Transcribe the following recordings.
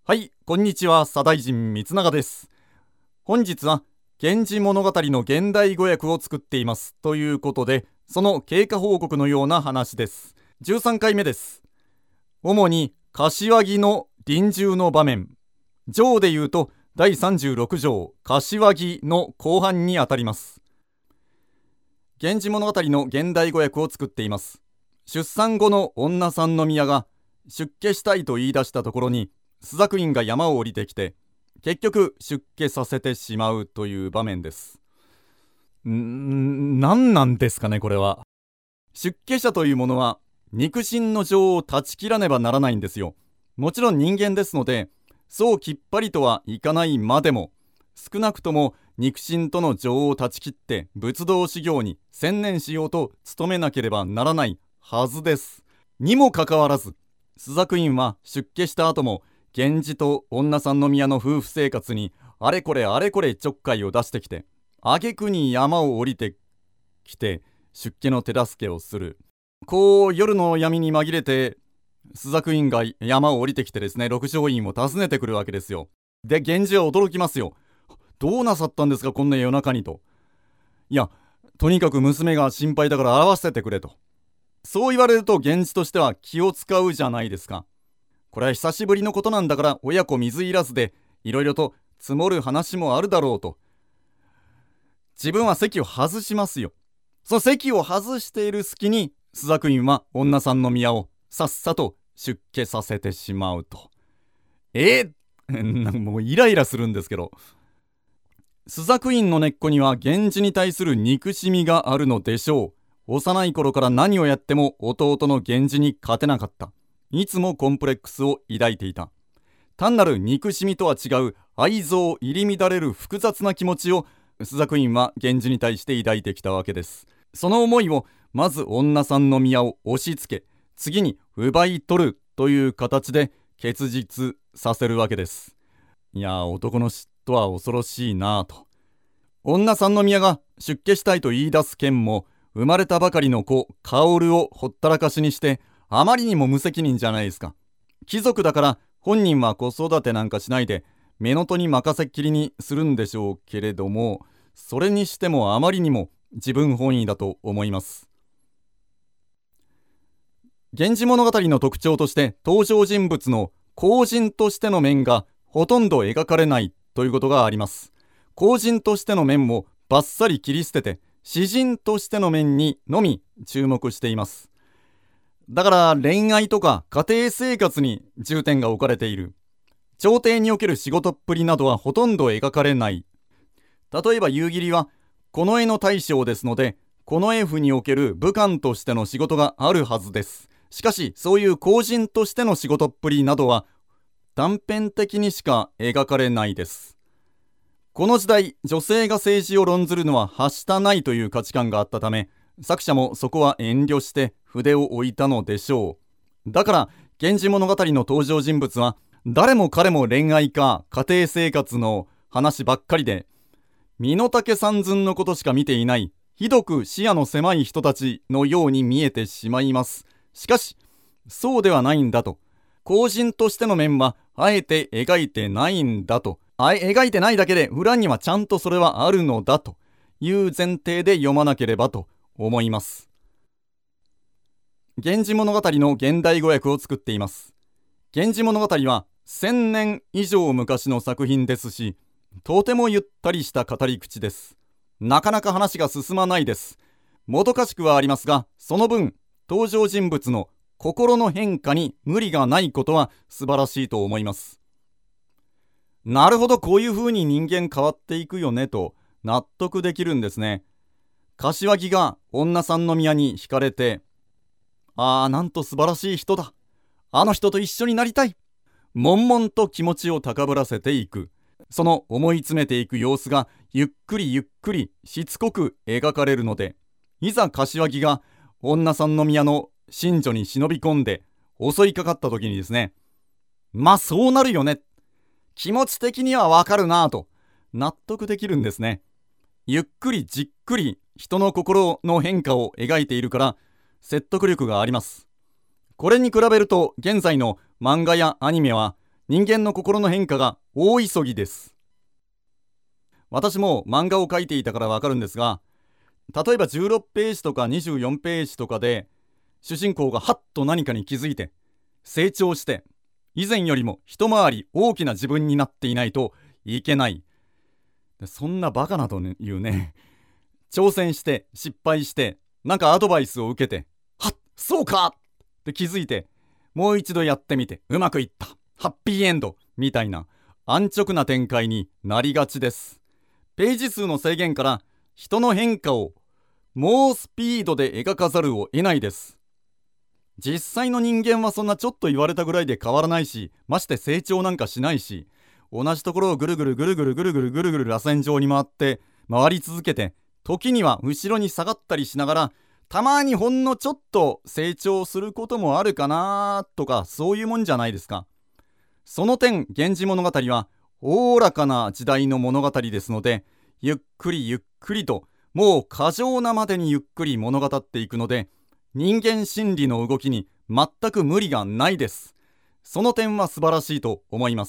はい、こんにちは、左大臣光永です。本日は源氏物語の現代語訳を作っていますということで、その経過報告のような話です。13回目です。主に柏木の臨終の場面、上でいうと第36条柏木の後半にあたります。源氏物語の現代語訳を作っています。出産後の女三宮が出家したいと言い出したところに、朱雀院が山を降りてきて結局出家させてしまうという場面です。何なんですかね、これは。出家者というものは肉親の情を断ち切らねばならないんですよ。もちろん人間ですので、そうきっぱりとはいかないまでも、少なくとも肉親との情を断ち切って仏道修行に専念しようと努めなければならないはずです。にもかかわらず、朱雀院は出家した後も源氏と女三宮の夫婦生活にあれこれちょっかいを出してきて、挙句に山を降りてきて出家の手助けをする。こう夜の闇に紛れて朱雀院が山を降りてきてですね、六条院を訪ねてくるわけですよ。で、源氏は驚きますよ。どうなさったんですか、こんな夜中にと。いや、とにかく娘が心配だから会わせてくれと。そう言われると源氏としては気を使うじゃないですか。これは久しぶりのことなんだから親子水入らずでいろいろと積もる話もあるだろうと。自分は席を外しますよ。その席を外している隙に朱雀院は女三宮をさっさと出家させてしまうと。もうイライラするんですけど、朱雀院の根っこには源氏に対する憎しみがあるのでしょう。幼い頃から何をやっても弟の源氏に勝てなかった。いつもコンプレックスを抱いていた。単なる憎しみとは違う愛憎入り乱れる複雑な気持ちを朱雀院は源氏に対して抱いてきたわけです。その思いをまず女三宮を押し付け、次に奪い取るという形で結実させるわけです。いや、男の嫉妬は恐ろしいなぁと。女三宮が出家したいと言い出す件も、生まれたばかりの子薫をほったらかしにしてあまりにも無責任じゃないですか。貴族だから本人は子育てなんかしないで乳母に任せっきりにするんでしょうけれども、それにしてもあまりにも自分本位だと思います。源氏物語の特徴として登場人物の公人としての面がほとんど描かれないということがあります。公人としての面もバッサリ切り捨てて、詩人としての面にのみ注目しています。だから恋愛とか家庭生活に重点が置かれている。朝廷における仕事っぷりなどはほとんど描かれない。例えば夕霧は近衛の大将ですので、近衛府における武官としての仕事があるはずです。しかしそういう公人としての仕事っぷりなどは断片的にしか描かれないです。この時代、女性が政治を論ずるのははしたないという価値観があったため、作者もそこは遠慮して筆を置いたのでしょう。だから源氏物語の登場人物は誰も彼も恋愛か家庭生活の話ばっかりで、身の丈三寸のことしか見ていない、ひどく視野の狭い人たちのように見えてしまいます。しかしそうではないんだと。公人としての面はあえて描いてないんだと。描いてないだけで裏にはちゃんとそれはあるのだという前提で読まなければと思います。源氏物語の現代語訳を作っています。源氏物語は1000年以上昔の作品ですし、とてもゆったりした語り口です。なかなか話が進まないです。もどかしくはありますが、その分登場人物の心の変化に無理がないことは素晴らしいと思います。なるほど、こういう風に人間変わっていくよねと納得できるんですね。柏木が女三宮に惹かれて、なんと素晴らしい人だ、あの人と一緒になりたい、悶々と気持ちを高ぶらせていく。その思い詰めていく様子がゆっくりゆっくりしつこく描かれるので、いざ柏木が女三宮の寝所に忍び込んで襲いかかった時にですね、そうなるよね、気持ち的にはわかるなぁと納得できるんですね。ゆっくりじっくり人の心の変化を描いているから説得力があります。これに比べると現在の漫画やアニメは人間の心の変化が大急ぎです。私も漫画を描いていたからわかるんですが、例えば16ページとか24ページとかで主人公がハッと何かに気づいて成長して、以前よりも一回り大きな自分になっていないといけない。そんなバカなというね、挑戦して失敗してなんかアドバイスを受けて、はっそうかって気づいて、もう一度やってみてうまくいった、ハッピーエンドみたいな安直な展開になりがちです。ページ数の制限から人の変化を猛スピードで描かざるを得ないです。実際の人間はそんなちょっと言われたぐらいで変わらないし、まして成長なんかしないし、同じところをぐるぐるぐるぐるぐるぐるぐるぐる螺旋状に回り続けて、時には後ろに下がったりしながら、たまにほんのちょっと成長することもあるかなとか、そういうもんじゃないですか。その点、源氏物語はおおらかな時代の物語ですので、ゆっくりゆっくりと、もう過剰なまでにゆっくり物語っていくので、人間心理の動きに全く無理がないです。その点は素晴らしいと思います。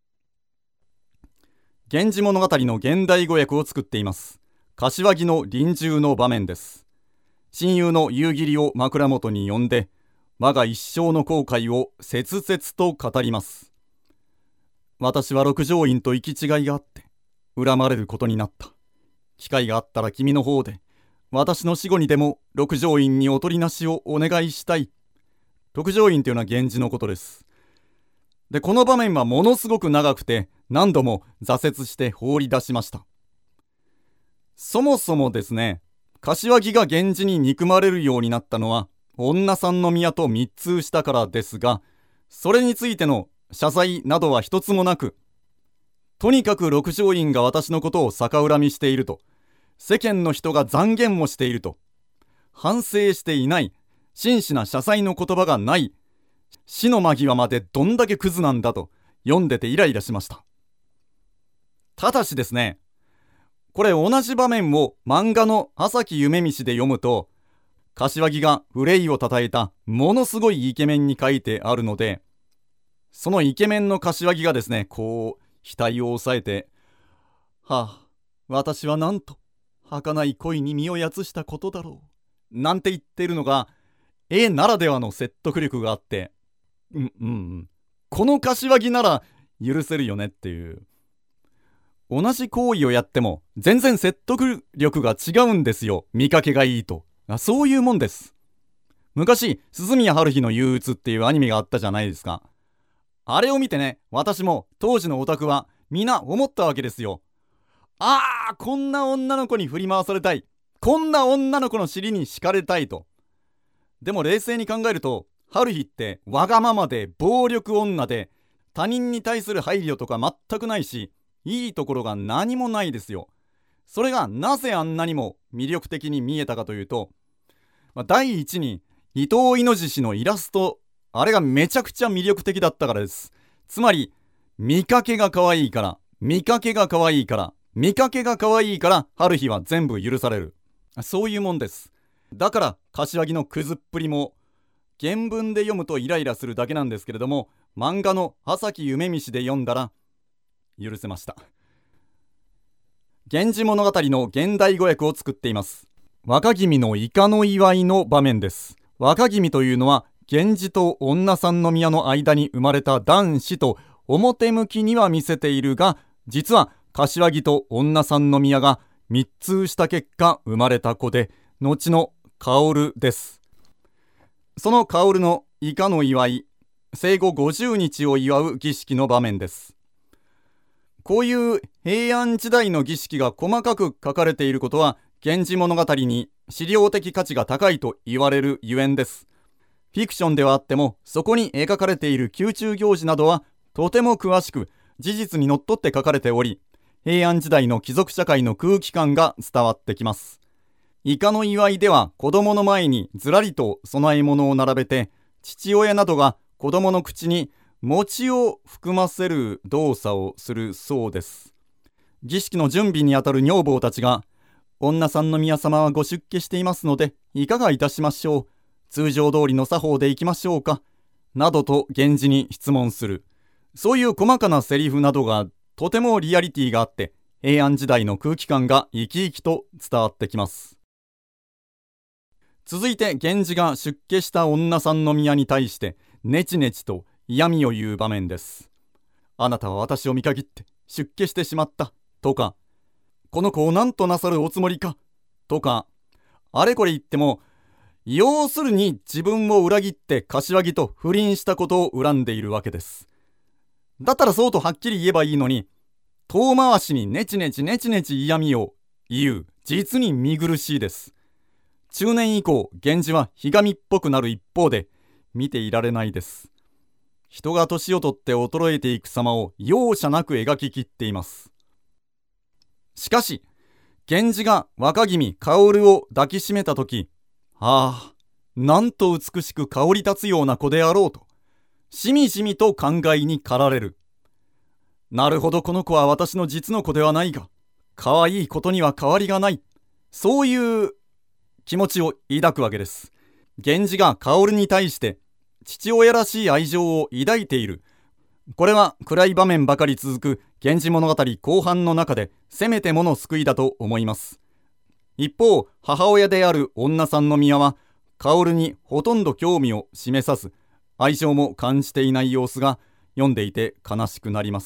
源氏物語の現代語訳を作っています。柏木の臨終の場面です。親友の夕霧を枕元に呼んで、我が一生の後悔を切々と語ります。私は六条院と行き違いがあって恨まれることになった。機会があったら君の方で私の死後にでも六条院にお取りなしをお願いしたい。六条院というのは源氏のことです。で、この場面はものすごく長くて何度も挫折して放り出しました。そもそもですね、柏木が源氏に憎まれるようになったのは女三宮と密通したからですが、それについての謝罪などは一つもなく、とにかく六条院が私のことを逆恨みしていると、世間の人が讒言もしていると、反省していない、真摯な謝罪の言葉がない、死の間際までどんだけクズなんだと読んでてイライラしました。ただしですね、これ同じ場面を漫画の朝木夢見で読むと、柏木が憂いをたたえたものすごいイケメンに書いてあるので、そのイケメンの柏木がですね、こう額を押さえて、はあ、私はなんと儚い恋に身をやつしたことだろうなんて言っているのが絵ならではの説得力があって、この柏木なら許せるよねっていう。同じ行為をやっても全然説得力が違うんですよ、見かけがいいと。そういうもんです。昔鈴宮春日の憂鬱っていうアニメがあったじゃないですか。あれを見てね、私も当時のオタクはみんな思ったわけですよ。こんな女の子に振り回されたい、こんな女の子の尻に敷かれたいと。でも冷静に考えると、春日ってわがままで暴力女で、他人に対する配慮とか全くないし、いいところが何もないですよ。それがなぜあんなにも魅力的に見えたかというと、第一に伊藤猪獅のイラスト、あれがめちゃくちゃ魅力的だったからです。つまり見かけが可愛いから、見かけが可愛いから、見かけが可愛いから春日は全部許される。そういうもんです。だから柏木のクズっぷりも原文で読むとイライラするだけなんですけれども、漫画の朝木夢見で読んだら許せました。源氏物語の現代語訳を作っています。若君のイカの祝いの場面です。若君というのは源氏と女三宮の間に生まれた男子と表向きには見せているが、実は柏木と女三宮が密通した結果生まれた子で、後の薫です。その薫のイカの祝い、生後50日を祝う儀式の場面です。こういう平安時代の儀式が細かく書かれていることは、源氏物語に史料的価値が高いと言われるゆえんです。フィクションではあっても、そこに描かれている宮中行事などはとても詳しく事実にのっとって書かれており、平安時代の貴族社会の空気感が伝わってきます。イカの祝いでは子供の前にずらりと供え物を並べて、父親などが子供の口に餅を含ませる動作をするそうです。儀式の準備にあたる女房たちが、女三宮様はご出家していますのでいかがいたしましょう、通常通りの作法でいきましょうか、などと源氏に質問する。 そういう細かなセリフなどがとてもリアリティがあって、平安時代の空気感が生き生きと伝わってきます。続いて源氏が出家した女三宮に対してネチネチと嫌味を言う場面です。あなたは私を見限って出家してしまったとか、この子を何となさるおつもりかとか、あれこれ言っても、要するに自分を裏切って柏木と不倫したことを恨んでいるわけです。だったらそうとはっきり言えばいいのに、遠回しにネチネチ嫌味を言う、実に見苦しいです。中年以降、源氏はひがみっぽくなる一方で、見ていられないです。人が年を取って衰えていく様を容赦なく描ききっています。しかし、源氏が若君薫を抱きしめたとき、なんと美しく香り立つような子であろうと、しみじみと考えに駆られる。なるほど、この子は私の実の子ではないが、可愛いことには変わりがない。そういう気持ちを抱くわけです。源氏が薫に対して父親らしい愛情を抱いている。これは暗い場面ばかり続く源氏物語後半の中でせめてもの救いだと思います。一方、母親である女三宮は薫にほとんど興味を示さず、愛情も感じていない様子が読んでいて悲しくなります。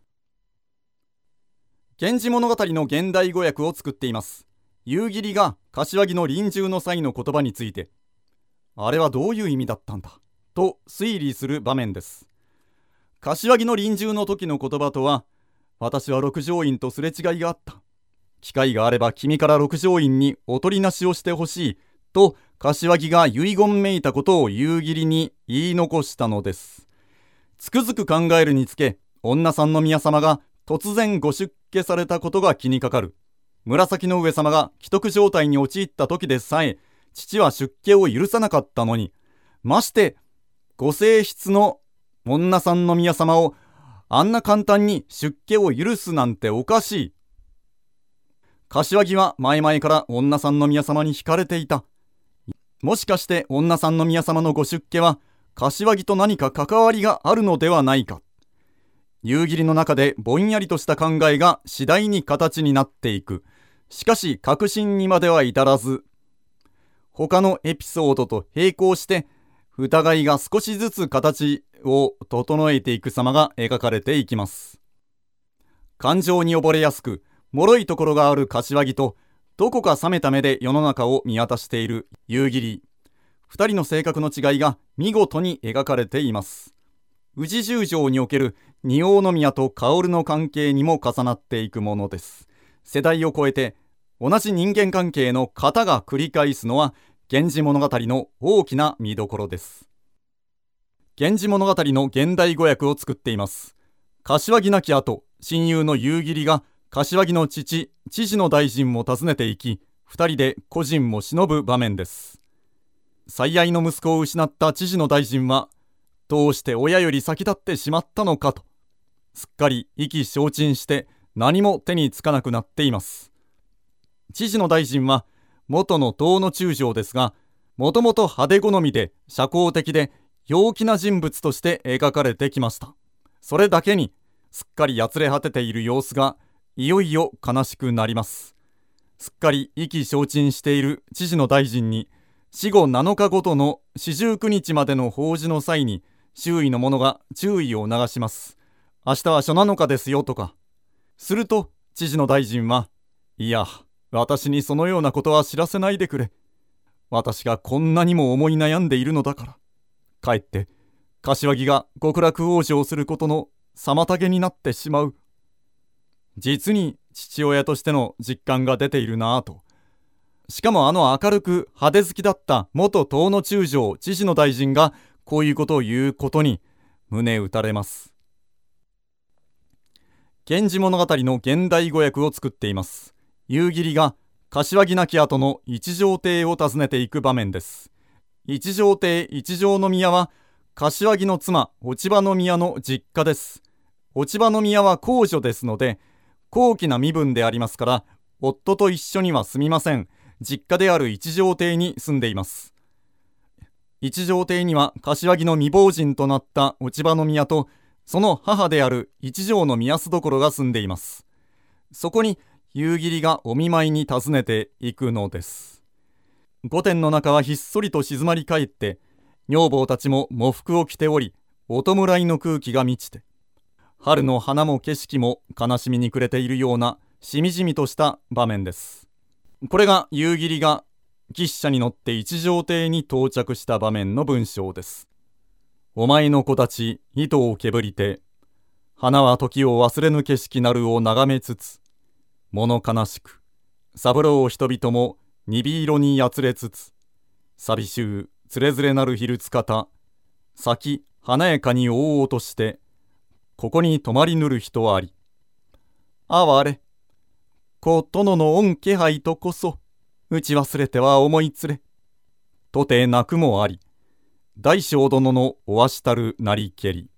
源氏物語の現代語訳を作っています。夕霧が柏木の臨終の際の言葉について、あれはどういう意味だったんだと推理する場面です。柏木の臨終の時の言葉とは、私は六条院とすれ違いがあった。機会があれば君から六条院におとりなしをしてほしいと柏木が遺言めいたことを夕霧に言い残したのです。つくづく考えるにつけ、女三宮様が突然ご出家されたことが気にかかる。紫の上様が危篤状態に陥った時でさえ父は出家を許さなかったのに、ましてご正室の女三宮様をあんな簡単に出家を許すなんておかしい。柏木は前々から女三宮様に惹かれていた。もしかして女三宮様のご出家は柏木と何か関わりがあるのではないか。夕霧の中でぼんやりとした考えが次第に形になっていく。しかし確信にまでは至らず、他のエピソードと並行して疑いが少しずつ形を整えていく様が描かれていきます。感情に溺れやすく脆いところがある柏木と、どこか冷めた目で世の中を見渡している夕霧、二人の性格の違いが見事に描かれています。宇治十条における仁王宮と薫の関係にも重なっていくものです。世代を超えて同じ人間関係の型が繰り返すのは源氏物語の大きな見どころです。源氏物語の現代語訳を作っています。柏木亡き後、親友の夕霧が柏木の父、知事の大臣も訪ねていき、二人で故人も偲ぶ場面です。最愛の息子を失った知事の大臣は、どうして親より先立ってしまったのかと、すっかり意気消沈して何も手につかなくなっています。知事の大臣は元の東の中将ですが、もともと派手好みで社交的で陽気な人物として描かれてきました。それだけにすっかりやつれ果てている様子がいよいよ悲しくなります。すっかり意気消沈している知事の大臣に、死後7日ごとの四十九日までの法事の際に周囲の者が注意を促します。明日は初7日ですよとか。すると知事の大臣は、いや、私にそのようなことは知らせないでくれ。私がこんなにも思い悩んでいるのだから。かえって柏木が極楽往生することの妨げになってしまう。実に父親としての実感が出ているなぁと。しかも明るく派手好きだった元東の中将知事の大臣がこういうことを言うことに胸打たれます。源氏物語の現代語訳を作っています。夕霧が柏木亡き後の一条邸を訪ねていく場面です。一条邸一条宮は柏木の妻落葉宮の実家です。落葉宮は皇女ですので高貴な身分でありますから、夫と一緒には住みません。実家である一条邸に住んでいます。一条邸には柏木の未亡人となった落葉宮とその母である一条の宮所が住んでいます。そこに夕霧がお見舞いに訪ねていくのです。御殿の中はひっそりと静まり返って、女房たちも喪服を着ており、お弔いの空気が満ちて、春の花も景色も悲しみに暮れているようなしみじみとした場面です。これが夕霧が牛車に乗って一条邸に到着した場面の文章です。お前の子たち糸をけぶりて、花は時を忘れぬ景色なるを眺めつつ、物悲しく三郎人々もにび色にやつれつつ、寂しゅうつれづれなる昼つかた、先華やかに覆おうとして、ここに泊まりぬる人あり。哀れ、子殿の御気配とこそ、打ち忘れては思いつれ。とて泣くもあり、大将殿のおわしたるなりけり。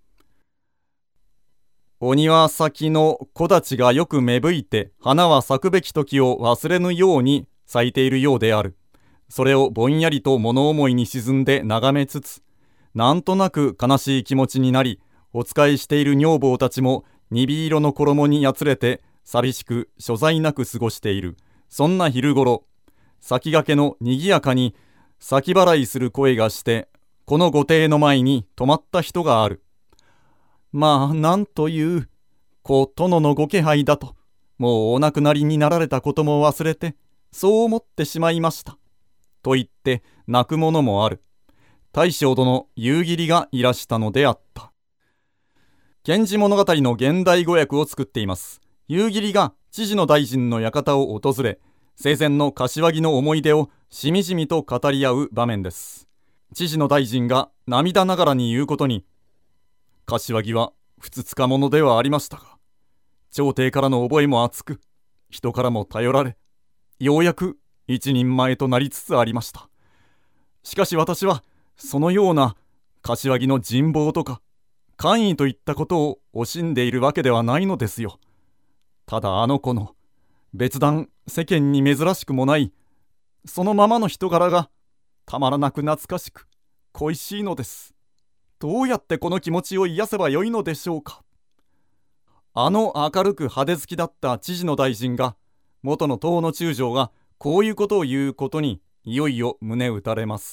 お庭先の木立がよく芽吹いて、花は咲くべき時を忘れぬように咲いているようである。それをぼんやりと物思いに沈んで眺めつつ、なんとなく悲しい気持ちになり、お仕えしている女房たちもにび色の衣にやつれて寂しく所在なく過ごしている。そんな昼ごろ、先駆けのにぎやかに先払いする声がして、この御邸の前に止まった人がある。まあ、なんという子殿のご気配だと、もうお亡くなりになられたことも忘れて、そう思ってしまいました。と言って泣く者もある。大将殿夕霧がいらしたのであった。源氏物語の現代語訳を作っています。夕霧が知事の大臣の館を訪れ、生前の柏木の思い出をしみじみと語り合う場面です。知事の大臣が涙ながらに言うことに、柏木はふつつか者ではありましたが、朝廷からの覚えも厚く、人からも頼られ、ようやく一人前となりつつありました。しかし私はそのような柏木の人望とか官位といったことを惜しんでいるわけではないのですよ。ただあの子の別段世間に珍しくもないそのままの人柄がたまらなく懐かしく恋しいのです。どうやってこの気持ちを癒せばよいのでしょうか。あの明るく派手好きだった知事の大臣が、元の党の中将がこういうことを言うことにいよいよ胸打たれます。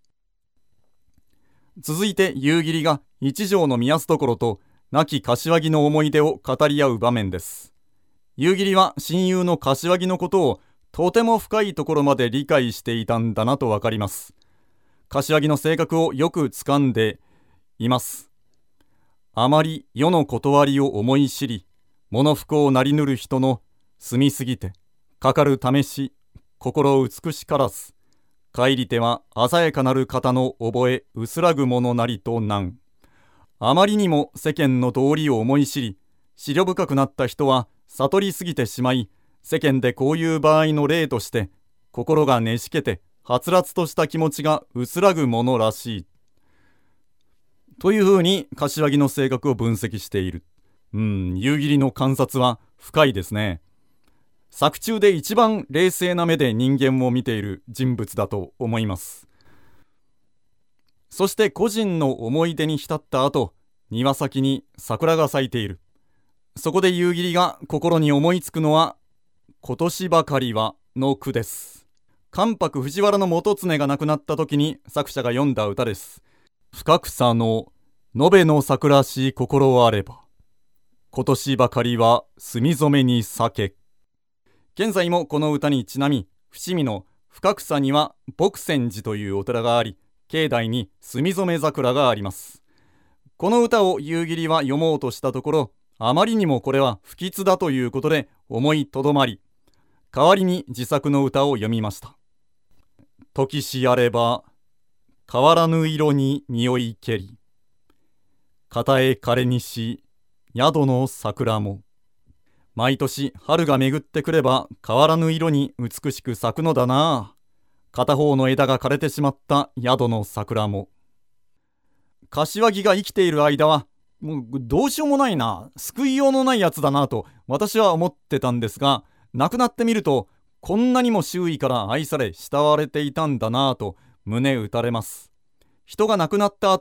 続いて夕霧が一条の宮所と亡き柏木の思い出を語り合う場面です。夕霧は親友の柏木のことをとても深いところまで理解していたんだなとわかります。柏木の性格をよく掴んでいます。あまり世の断りを思い知り、物不幸なりぬる人の住みすぎてかかる試し、心美しからず、帰りては鮮やかなる方の覚え薄らぐものなりとなん。あまりにも世間の道理を思い知り、思慮深くなった人は悟りすぎてしまい、世間でこういう場合の例として、心がねしけてはつらつとした気持ちが薄らぐものらしい。というふうに柏木の性格を分析している。夕霧の観察は深いですね。作中で一番冷静な目で人間を見ている人物だと思います。そして個人の思い出に浸った後、庭先に桜が咲いている。そこで夕霧が心に思いつくのは、今年ばかりはの句です。関白藤原の元常が亡くなった時に作者が詠んだ歌です。深草の延べの桜し心あれば、今年ばかりは墨染めに咲け。現在もこの歌にちなみ、伏見の深草には牧泉寺というお寺があり、境内に墨染め桜があります。この歌を夕霧は読もうとしたところ、あまりにもこれは不吉だということで思いとどまり、代わりに自作の歌を読みました。時しあれば変わらぬ色に匂いけり、片へ枯れにし宿の桜も、毎年春が巡ってくれば変わらぬ色に美しく咲くのだな。片方の枝が枯れてしまった宿の桜も。柏木が生きている間はもうどうしようもないな、救いようのないやつだなと私は思ってたんですが、亡くなってみるとこんなにも周囲から愛され慕われていたんだなと胸打たれます。人が亡くなった後、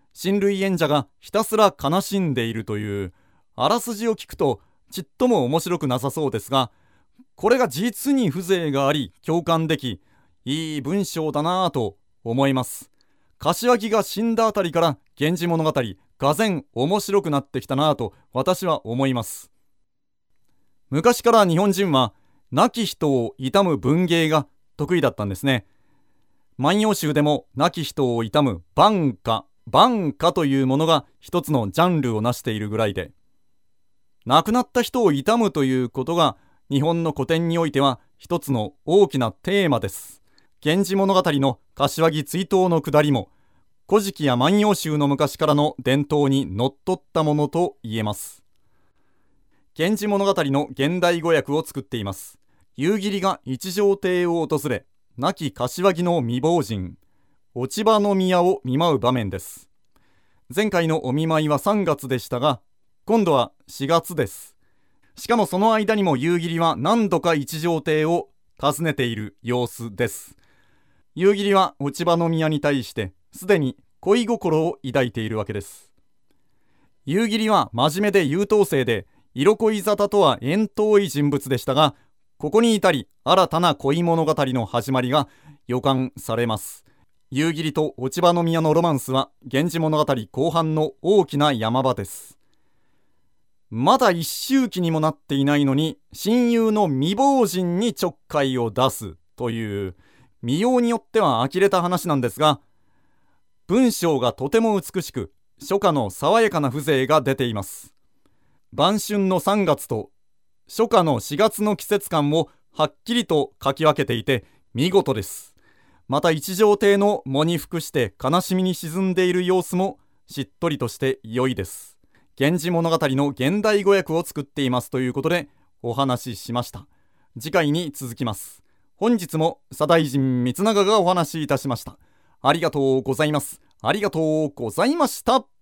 親類縁者がひたすら悲しんでいるという、あらすじを聞くとちっとも面白くなさそうですが、これが実に風情があり共感でき、いい文章だなぁと思います。柏木が死んだあたりから源氏物語がぜん面白くなってきたなぁと私は思います。昔から日本人は亡き人を悼む文芸が得意だったんですね。万葉集でも亡き人を悼む挽歌というものが一つのジャンルを成しているぐらいで、亡くなった人を悼むということが日本の古典においては一つの大きなテーマです。源氏物語の柏木追悼のくだりも、古事記や万葉集の昔からの伝統にのっとったものと言えます。源氏物語の現代語訳を作っています。夕霧が一条邸を訪れ、亡き柏木の未亡人、落葉の宮を見舞う場面です。前回のお見舞いは3月でしたが、今度は4月です。しかもその間にも夕霧は何度か一条邸を訪ねている様子です。夕霧は落葉の宮に対してすでに恋心を抱いているわけです。夕霧は真面目で優等生で、色恋沙汰とは縁遠い人物でしたが、ここに至り新たな恋物語の始まりが予感されます。夕霧と落葉の宮のロマンスは源氏物語後半の大きな山場です。まだ一周忌にもなっていないのに親友の未亡人にちょっかいを出すという、見ようによっては呆れた話なんですが、文章がとても美しく初夏の爽やかな風情が出ています。晩春の3月と初夏の4月の季節感をはっきりと書き分けていて見事です。また一条邸の喪に服して悲しみに沈んでいる様子もしっとりとして良いです。源氏物語の現代語訳を作っていますということでお話ししました。次回に続きます。本日も左大臣光長がお話しいたしました。ありがとうございます。ありがとうございました。